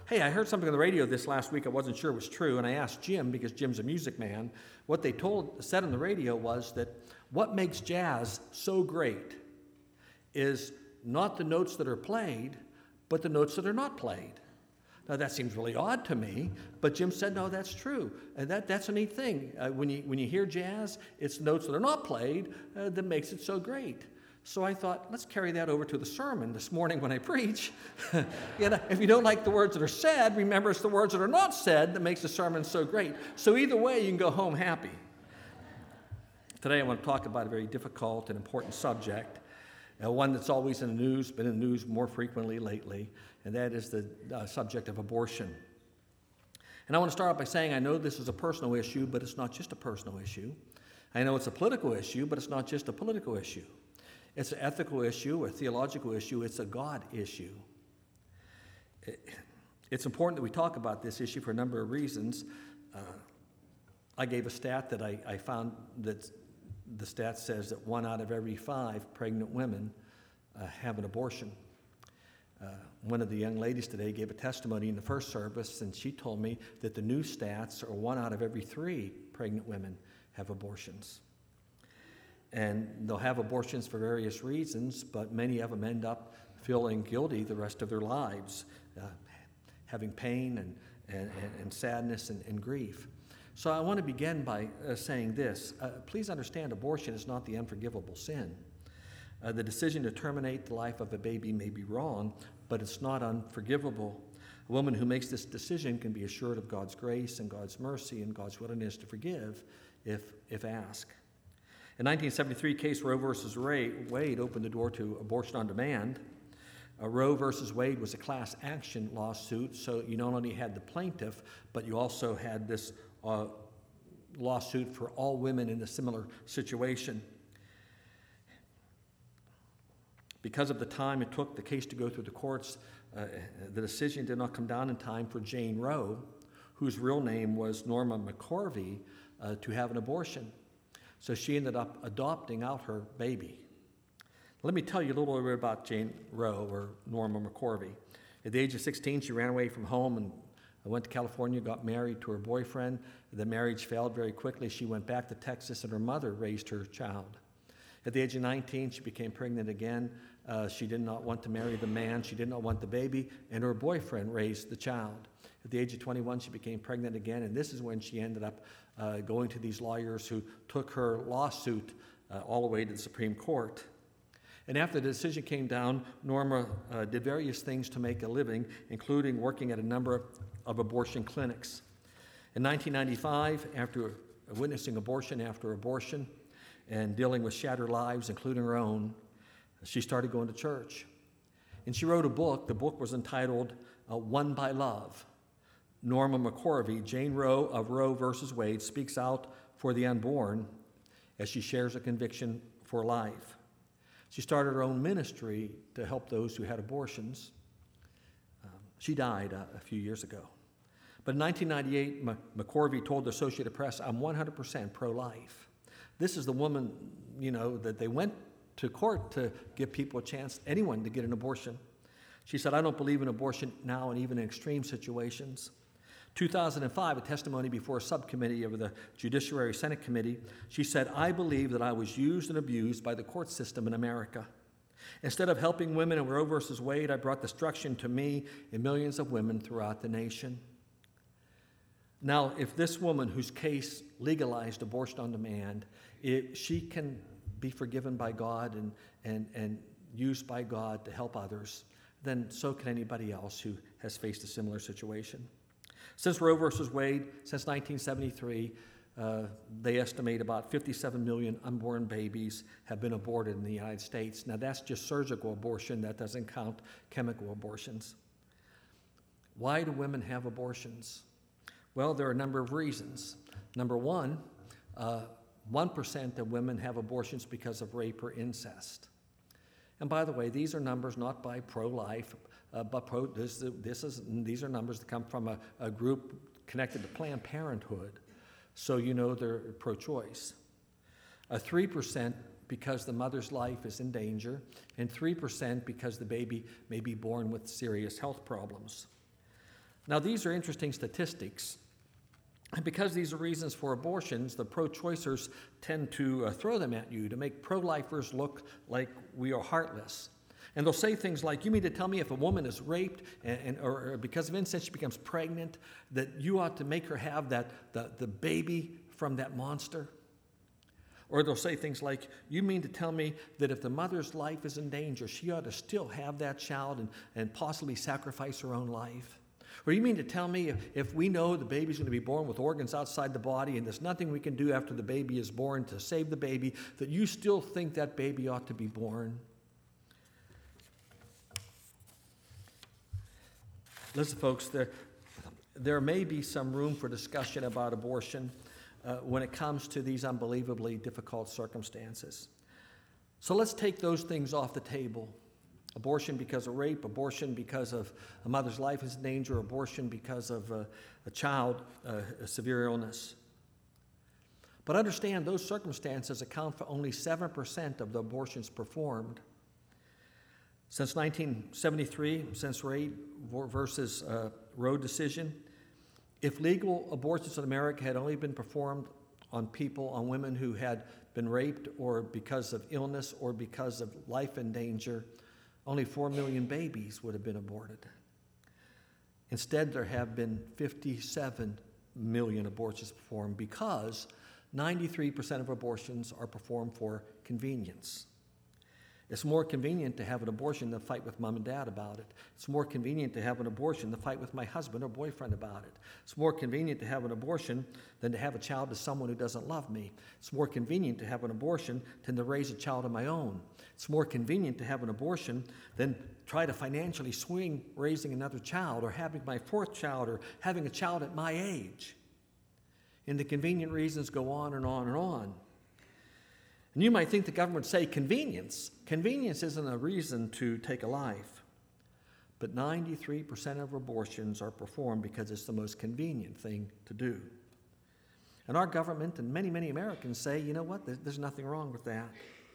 Hey, I heard something on the radio this last week I wasn't sure was true, and I asked Jim, because Jim's a music man, what they said on the radio was that what makes jazz so great is not the notes that are played, but the notes that are not played. Now, that seems really odd to me, but Jim said, no, that's true. And that's a neat thing. When you hear jazz, it's notes that are not played that makes it so great. So I thought, let's carry that over to the sermon this morning when I preach. If you don't like the words that are said, remember it's the words that are not said that makes the sermon so great. So either way, you can go home happy. Today I want to talk about a very difficult and important subject, one that's always in the news, been in the news more frequently lately, and that is the subject of abortion. And I want to start off by saying I know this is a personal issue, but it's not just a personal issue. I know it's a political issue, but it's not just a political issue. It's an ethical issue, a theological issue, it's a God issue. It's important that we talk about this issue for a number of reasons. I gave a stat that I found that the stat says that 1 out of every 5 pregnant women have an abortion. One of the young ladies today gave a testimony in the first service, and she told me that the new stats are 1 out of every 3 pregnant women have abortions. And they'll have abortions for various reasons, but many of them end up feeling guilty the rest of their lives, having pain and sadness and grief. So I want to begin by saying this. Please understand, abortion is not the unforgivable sin. The decision to terminate the life of a baby may be wrong, but it's not unforgivable. A woman who makes this decision can be assured of God's grace and God's mercy and God's willingness to forgive if asked. In 1973, case Roe versus Wade opened the door to abortion on demand. Roe versus Wade was a class action lawsuit, so you not only had the plaintiff, but you also had this lawsuit for all women in a similar situation. Because of the time it took the case to go through the courts, the decision did not come down in time for Jane Roe, whose real name was Norma McCorvey, to have an abortion. So she ended up adopting out her baby. Let me tell you a little bit about Jane Roe, or Norma McCorvey. At the age of 16, she ran away from home and went to California, got married to her boyfriend. The marriage failed very quickly. She went back to Texas, and her mother raised her child. At the age of 19, she became pregnant again. She did not want to marry the man. She did not want the baby, and her boyfriend raised the child. At the age of 21, she became pregnant again, and this is when she ended up going to these lawyers who took her lawsuit all the way to the Supreme Court. And after the decision came down, Norma did various things to make a living, including working at a number of abortion clinics. In 1995, after witnessing abortion after abortion and dealing with shattered lives, including her own, she started going to church. And she wrote a book. The book was entitled Won by Love. Norma McCorvey, Jane Roe of Roe versus Wade, speaks out for the unborn as she shares a conviction for life. She started her own ministry to help those who had abortions. She died a few years ago. But in 1998, McCorvey told the Associated Press, I'm 100% pro-life. This is the woman, that they went to court to give people a chance, anyone, to get an abortion. She said, I don't believe in abortion now and even in extreme situations. 2005, a testimony before a subcommittee of the Judiciary Senate Committee, she said, I believe that I was used and abused by the court system in America. Instead of helping women in Roe versus Wade, I brought destruction to me and millions of women throughout the nation. Now, if this woman whose case legalized abortion on demand, if she can be forgiven by God and used by God to help others, then so can anybody else who has faced a similar situation. Since Roe versus Wade, since 1973, they estimate about 57 million unborn babies have been aborted in the United States. Now, that's just surgical abortion. That doesn't count chemical abortions. Why do women have abortions? Well, there are a number of reasons. Number one, 1% of women have abortions because of rape or incest. And by the way, these are numbers not by pro-life, but these are numbers that come from a group connected to Planned Parenthood, so they're pro-choice. 3% because the mother's life is in danger, and 3% because the baby may be born with serious health problems. Now, these are interesting statistics. And because these are reasons for abortions, the pro-choicers tend to throw them at you to make pro-lifers look like we are heartless. And they'll say things like, you mean to tell me if a woman is raped or because of incest she becomes pregnant, that you ought to make her have the baby from that monster? Or they'll say things like, you mean to tell me that if the mother's life is in danger, she ought to still have that child and possibly sacrifice her own life? Or you mean to tell me if we know the baby's going to be born with organs outside the body and there's nothing we can do after the baby is born to save the baby, that you still think that baby ought to be born? Listen, folks, there may be some room for discussion about abortion when it comes to these unbelievably difficult circumstances. So let's take those things off the table. Abortion because of rape, abortion because of a mother's life is in danger, abortion because of a child, a severe illness. But understand those circumstances account for only 7% of the abortions performed. Since 1973, since Ray versus Roe decision, if legal abortions in America had only been performed on women who had been raped or because of illness or because of life in danger, only 4 million babies would have been aborted. Instead, there have been 57 million abortions performed because 93% of abortions are performed for convenience. It's more convenient to have an abortion than fight with mom and dad about it. It's more convenient to have an abortion than fight with my husband or boyfriend about it. It's more convenient to have an abortion than to have a child with someone who doesn't love me. It's more convenient to have an abortion than to raise a child of my own. It's more convenient to have an abortion than try to financially swing raising another child or having my fourth child or having a child at my age. And the convenient reasons go on and on and on. And you might think the government would say convenience. Convenience isn't a reason to take a life. But 93% of abortions are performed because it's the most convenient thing to do. And our government and many, many Americans say, you know what, there's nothing wrong with that.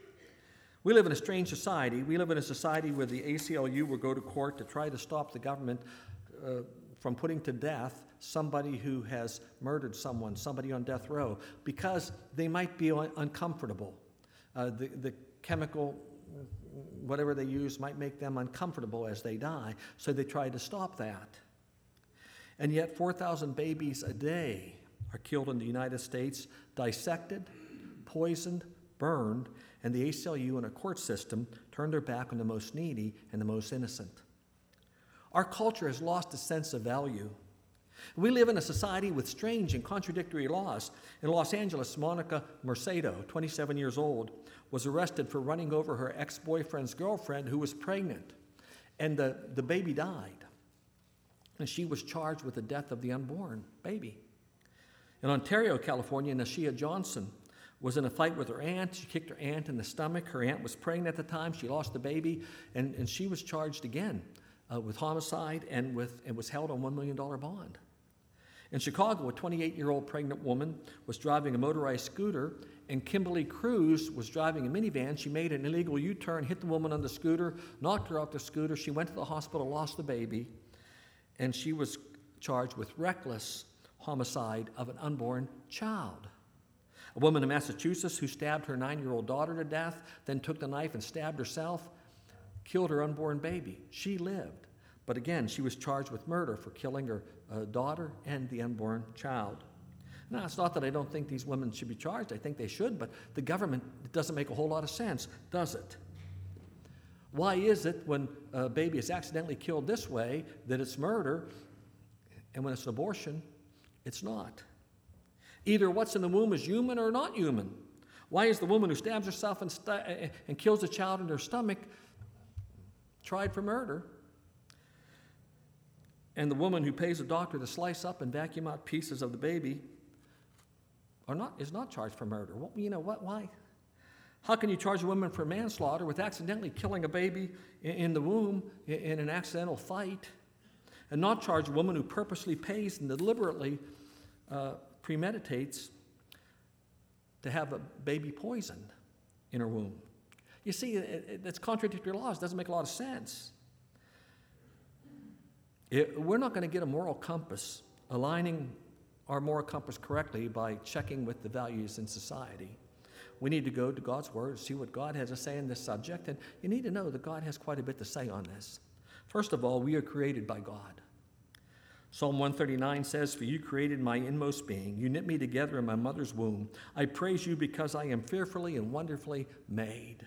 We live in a strange society. We live in a society where the ACLU will go to court to try to stop the government from putting to death somebody who has murdered someone, somebody on death row, because they might be uncomfortable. The chemical, whatever they use, might make them uncomfortable as they die, so they try to stop that. And yet 4,000 babies a day are killed in the United States, dissected, poisoned, burned, and the ACLU and a court system turn their back on the most needy and the most innocent. Our culture has lost a sense of value. We live in a society with strange and contradictory laws. In Los Angeles, Monica Mercado, 27 years old, was arrested for running over her ex-boyfriend's girlfriend who was pregnant, and the baby died. And she was charged with the death of the unborn baby. In Ontario, California, Nashia Johnson was in a fight with her aunt. She kicked her aunt in the stomach. Her aunt was pregnant at the time. She lost the baby, and she was charged again with homicide and was held on $1 million bond. In Chicago, a 28-year-old pregnant woman was driving a motorized scooter, and Kimberly Cruz was driving a minivan. She made an illegal U-turn, hit the woman on the scooter, knocked her off the scooter. She went to the hospital, lost the baby, and she was charged with reckless homicide of an unborn child. A woman in Massachusetts who stabbed her 9-year-old daughter to death, then took the knife and stabbed herself, killed her unborn baby. She lived. But again, she was charged with murder for killing her daughter and the unborn child. Now, it's not that I don't think these women should be charged. I think they should, but the government, it doesn't make a whole lot of sense, does it? Why is it when a baby is accidentally killed this way that it's murder, and when it's an abortion, it's not? Either what's in the womb is human or not human. Why is the woman who stabs herself and kills a child in her stomach tried for murder, and the woman who pays a doctor to slice up and vacuum out pieces of the baby is not charged for murder? Well, you know what? Why? How can you charge a woman for manslaughter with accidentally killing a baby in the womb in an accidental fight, and not charge a woman who purposely pays and deliberately premeditates to have a baby poisoned in her womb? You see, it's contradictory laws. It doesn't make a lot of sense. We're not going to get a moral compass, aligning our moral compass correctly by checking with the values in society. We need to go to God's Word, see what God has to say on this subject, and you need to know that God has quite a bit to say on this. First of all, we are created by God. Psalm 139 says, "For you created my inmost being. You knit me together in my mother's womb. I praise you because I am fearfully and wonderfully made."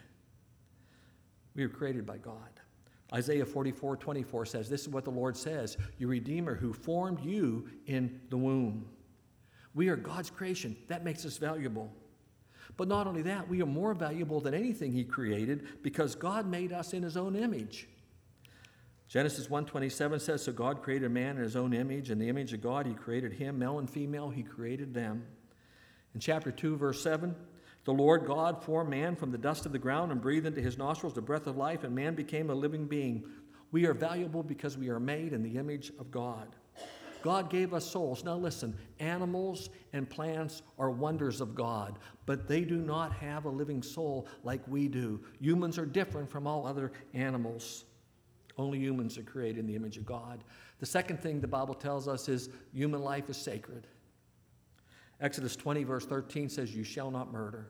We are created by God. Isaiah 44:24 says, this is what the Lord says, "Your Redeemer who formed you in the womb." We are God's creation. That makes us valuable. But not only that, we are more valuable than anything he created because God made us in his own image. Genesis 1:27 says, "So God created man in his own image. In the image of God he created him, male and female he created them." In chapter 2, verse 7, "The Lord God formed man from the dust of the ground and breathed into his nostrils the breath of life, and man became a living being." We are valuable because we are made in the image of God. God gave us souls. Now listen, animals and plants are wonders of God, but they do not have a living soul like we do. Humans are different from all other animals. Only humans are created in the image of God. The second thing the Bible tells us is human life is sacred. Exodus 20, verse 13 says, "You shall not murder."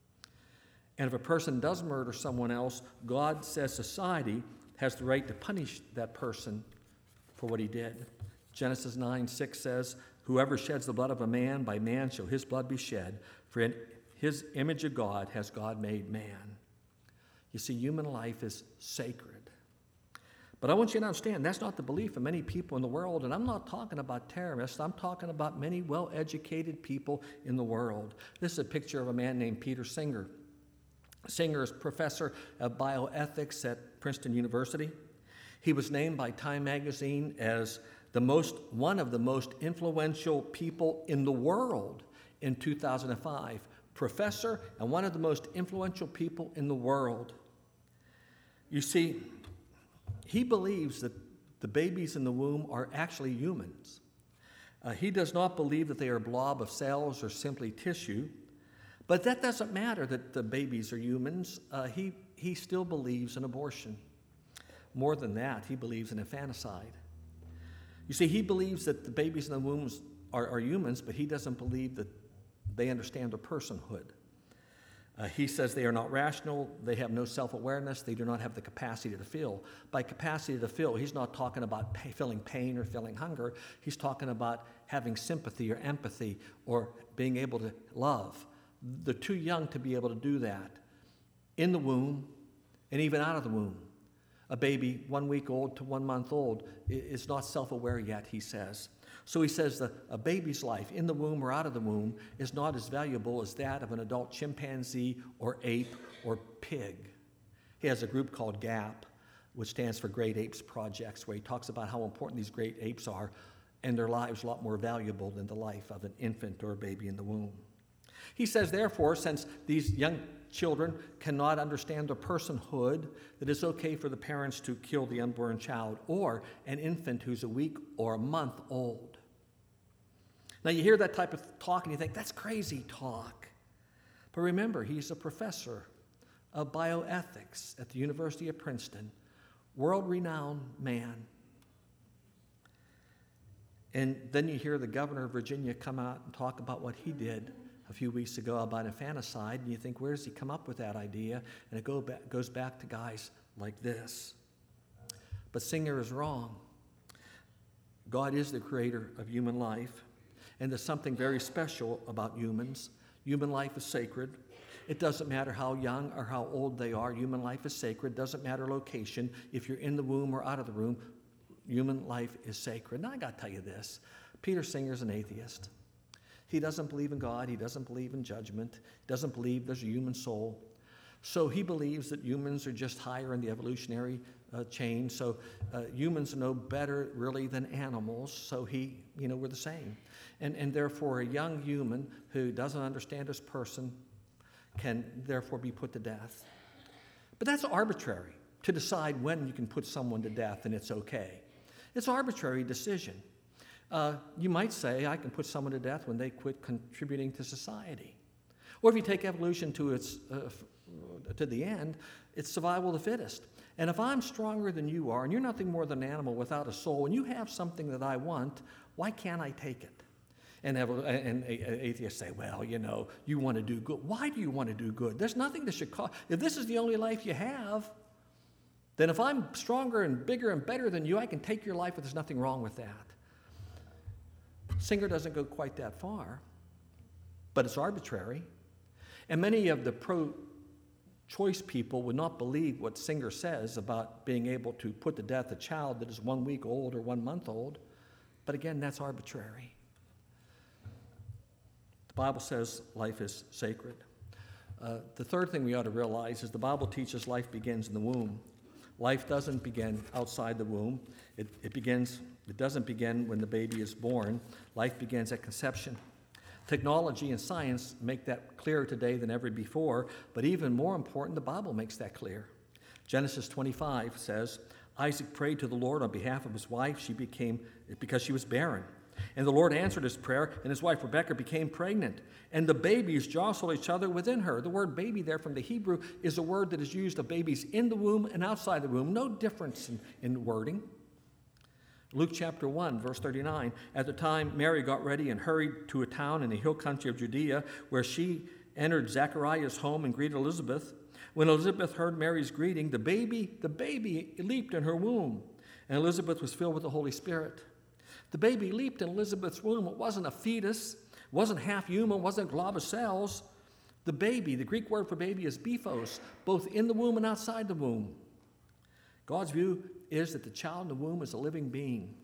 And if a person does murder someone else, God says society has the right to punish that person for what he did. Genesis 9:6 says, "Whoever sheds the blood of a man, by man shall his blood be shed. For in his image of God has God made man." You see, human life is sacred. But I want you to understand, that's not the belief of many people in the world, and I'm not talking about terrorists. I'm talking about many well-educated people in the world. This is a picture of a man named Peter Singer. Singer is professor of bioethics at Princeton University. He was named by Time magazine as one of the most influential people in the world in 2005. Professor and one of the most influential people in the world. You see, he believes that the babies in the womb are actually humans. He does not believe that they are a blob of cells or simply tissue, but that doesn't matter that the babies are humans. He still believes in abortion. More than that, he believes in infanticide. You see, he believes that the babies in the wombs are humans, but he doesn't believe that they understand their personhood. He says they are not rational, they have no self-awareness, they do not have the capacity to feel. By capacity to feel, he's not talking about feeling pain or feeling hunger. He's talking about having sympathy or empathy or being able to love. They're too young to be able to do that in the womb and even out of the womb. A baby 1 week old to 1 month old is not self-aware yet, he says. So he says that a baby's life in the womb or out of the womb is not as valuable as that of an adult chimpanzee or ape or pig. He has a group called GAP, which stands for Great Apes Projects, where he talks about how important these great apes are and their lives a lot more valuable than the life of an infant or a baby in the womb. He says, therefore, since these young children cannot understand their personhood, that it's okay for the parents to kill the unborn child or an infant who's a week or a month old. Now, you hear that type of talk and you think, that's crazy talk. But remember, he's a professor of bioethics at the University of Princeton, world-renowned man. And then you hear the governor of Virginia come out and talk about what he did a few weeks ago about infanticide, and you think, where does he come up with that idea? And it goes back to guys like this. But Singer is wrong. God is the creator of human life, and there's something very special about humans. Human life is sacred. It doesn't matter how young or how old they are. Human life is sacred. It doesn't matter location. If you're in the womb or out of the womb, human life is sacred. Now, I got to tell you this. Peter Singer's an atheist. He doesn't believe in God. He doesn't believe in judgment. He doesn't believe there's a human soul. So he believes that humans are just higher in the evolutionary chain. So humans are no better, really, than animals. So we're the same. And therefore, a young human who doesn't understand his person can therefore be put to death. But that's arbitrary, to decide when you can put someone to death and it's okay. It's an arbitrary decision. You might say, I can put someone to death when they quit contributing to society. Or if you take evolution to the end, it's survival of the fittest. And if I'm stronger than you are, and you're nothing more than an animal without a soul, and you have something that I want, why can't I take it? And atheists say, well, you want to do good. Why do you want to do good? There's nothing that should cause. If this is the only life you have, then if I'm stronger and bigger and better than you, I can take your life, but there's nothing wrong with that. Singer doesn't go quite that far, but it's arbitrary. And many of the pro-choice people would not believe what Singer says about being able to put to death a child that is 1 week old or 1 month old. But again, that's arbitrary. The Bible says life is sacred. The third thing we ought to realize is the Bible teaches life begins in the womb. Life doesn't begin outside the womb. It doesn't begin when the baby is born. Life begins at conception. Technology and science make that clearer today than ever before, but even more important, the Bible makes that clear. Genesis 25 says, Isaac prayed to the Lord on behalf of his wife because she was barren. And the Lord answered his prayer, and his wife Rebekah became pregnant. And the babies jostled each other within her. The word baby there from the Hebrew is a word that is used of babies in the womb and outside the womb. No difference in wording. Luke chapter 1, verse 39, at the time Mary got ready and hurried to a town in the hill country of Judea, where she entered Zechariah's home and greeted Elizabeth. When Elizabeth heard Mary's greeting, the baby leaped in her womb, and Elizabeth was filled with the Holy Spirit. The baby leaped in Elizabeth's womb. It wasn't a fetus, it wasn't half human, it wasn't a glob of cells. The baby, the Greek word for baby is biphos, both in the womb and outside the womb. God's view is that the child in the womb is a living being.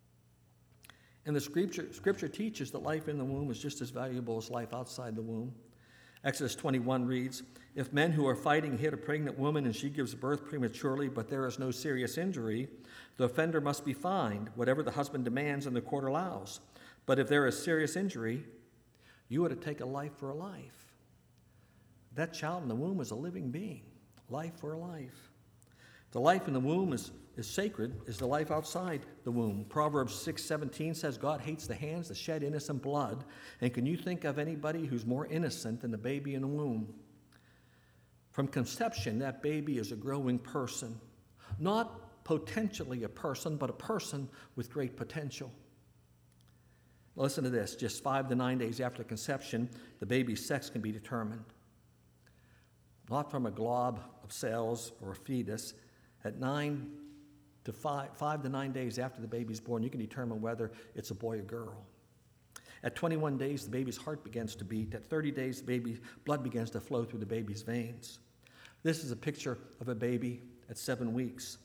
And the scripture teaches that life in the womb is just as valuable as life outside the womb. Exodus 21 reads, if men who are fighting hit a pregnant woman and she gives birth prematurely, but there is no serious injury, the offender must be fined, whatever the husband demands and the court allows. But if there is serious injury, you ought to take a life for a life. That child in the womb is a living being, life for a life. The life in the womb is sacred, is the life outside the womb. Proverbs 6:17 says, God hates the hands that shed innocent blood. And can you think of anybody who's more innocent than the baby in the womb? From conception, that baby is a growing person. Not potentially a person, but a person with great potential. Listen to this. Just 5 to 9 days after conception, the baby's sex can be determined. Not from a glob of cells or a fetus. At 5 to 9 days after the baby's born, you can determine whether it's a boy or girl. At 21 days, the baby's heart begins to beat. At 30 days, the baby's blood begins to flow through the baby's veins. This is a picture of a baby at 7 weeks.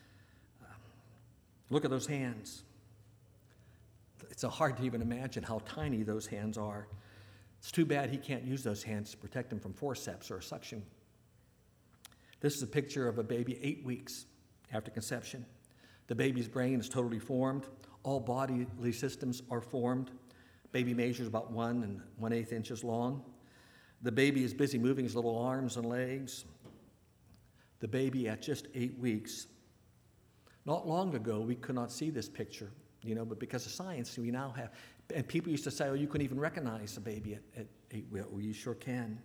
Look at those hands. It's hard to even imagine how tiny those hands are. It's too bad he can't use those hands to protect him from forceps or suction. This is a picture of a baby 8 weeks after conception. The baby's brain is totally formed. All bodily systems are formed. Baby measures about 1 1/8 inches long. The baby is busy moving his little arms and legs. The baby at just 8 weeks. Not long ago, we could not see this picture, but because of science, we now have, and people used to say, you couldn't even recognize a baby at 8 weeks. Well, you sure can.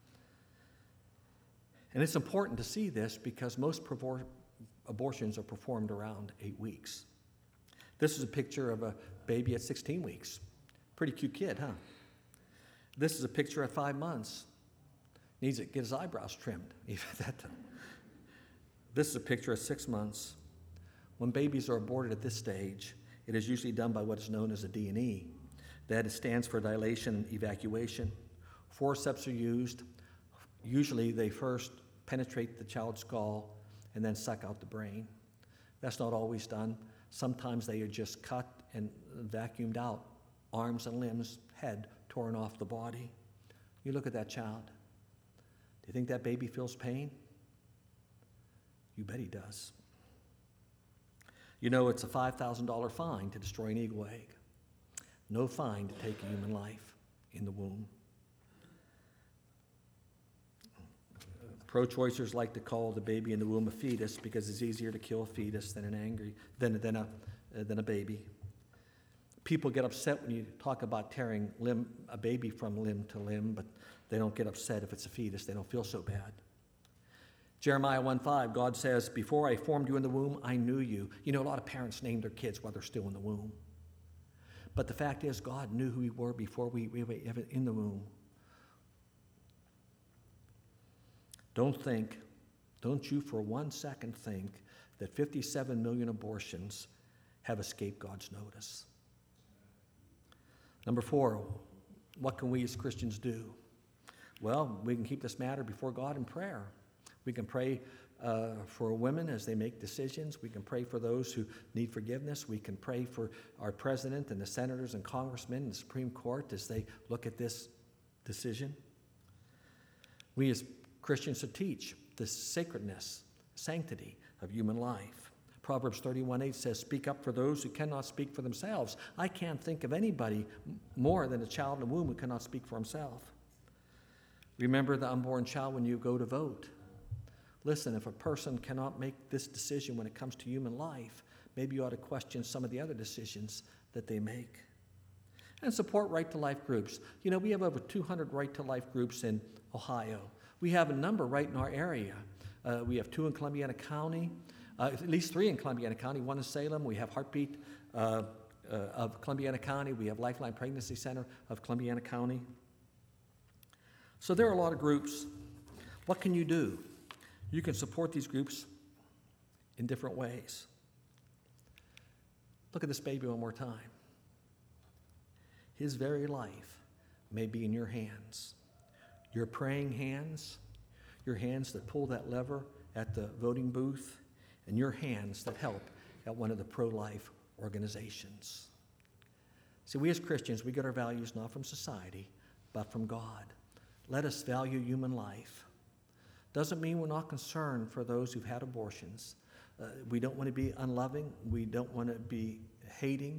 And it's important to see this because most abortions are performed around 8 weeks. This is a picture of a baby at 16 weeks. Pretty cute kid, huh? This is a picture at 5 months. Needs to get his eyebrows trimmed. Even that time. This is a picture at 6 months. When babies are aborted at this stage, it is usually done by what is known as a D&E. That stands for dilation evacuation. Forceps are used. Usually they first penetrate the child's skull and then suck out the brain. That's not always done. Sometimes they are just cut and vacuumed out. Arms and limbs, head torn off the body. You look at that child. Do you think that baby feels pain? You bet he does. It's a $5,000 fine to destroy an eagle egg. No fine to take a human life in the womb. Pro-choicers like to call the baby in the womb a fetus because it's easier to kill a fetus than a baby. People get upset when you talk about tearing a baby from limb to limb, but they don't get upset if it's a fetus. They don't feel so bad. Jeremiah 1:5, God says, before I formed you in the womb, I knew you. You know, a lot of parents name their kids while they're still in the womb. But the fact is, God knew who we were before we were even in the womb. Don't you for 1 second think that 57 million abortions have escaped God's notice. Number 4, what can we as Christians do? Well, we can keep this matter before God in prayer. We can pray for women as they make decisions. We can pray for those who need forgiveness. We can pray for our president and the senators and congressmen and the Supreme Court as they look at this decision. We as Christians should teach the sacredness, sanctity of human life. Proverbs 31:8 says, speak up for those who cannot speak for themselves. I can't think of anybody more than a child in the womb who cannot speak for himself. Remember the unborn child when you go to vote. Listen, if a person cannot make this decision when it comes to human life, maybe you ought to question some of the other decisions that they make. And support Right to Life groups. You know, we have over 200 Right to Life groups in Ohio. We have a number right in our area. We have 2 in Columbiana County, at least 3 in Columbiana County, 1 in Salem. We have Heartbeat of Columbiana County. We have Lifeline Pregnancy Center of Columbiana County. So there are a lot of groups. What can you do? You can support these groups in different ways. Look at this baby one more time. His very life may be in your hands. Your praying hands, your hands that pull that lever at the voting booth, and your hands that help at one of the pro-life organizations. See, we as Christians, we get our values not from society, but from God. Let us value human life. Doesn't mean we're not concerned for those who've had abortions. We don't want to be unloving. We don't want to be hating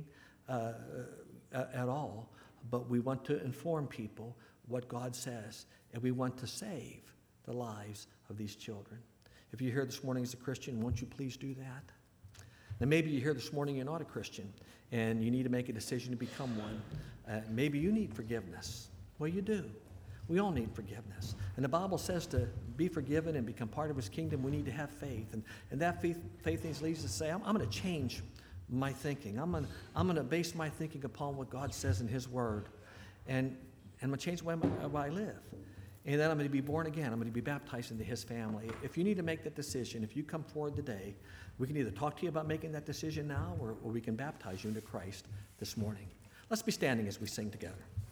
at all. But we want to inform people what God says, and we want to save the lives of these children. If you're here this morning as a Christian, won't you please do that? Now, maybe you're here this morning, you're not a Christian, and you need to make a decision to become one. Maybe you need forgiveness. Well, you do. We all need forgiveness. And the Bible says to be forgiven and become part of His kingdom, we need to have faith. And that faith leads us to say, I'm going to change my thinking. I'm going to base my thinking upon what God says in His Word. And I'm going to change the way I live. And then I'm going to be born again. I'm going to be baptized into His family. If you need to make that decision, if you come forward today, we can either talk to you about making that decision now, or we can baptize you into Christ this morning. Let's be standing as we sing together.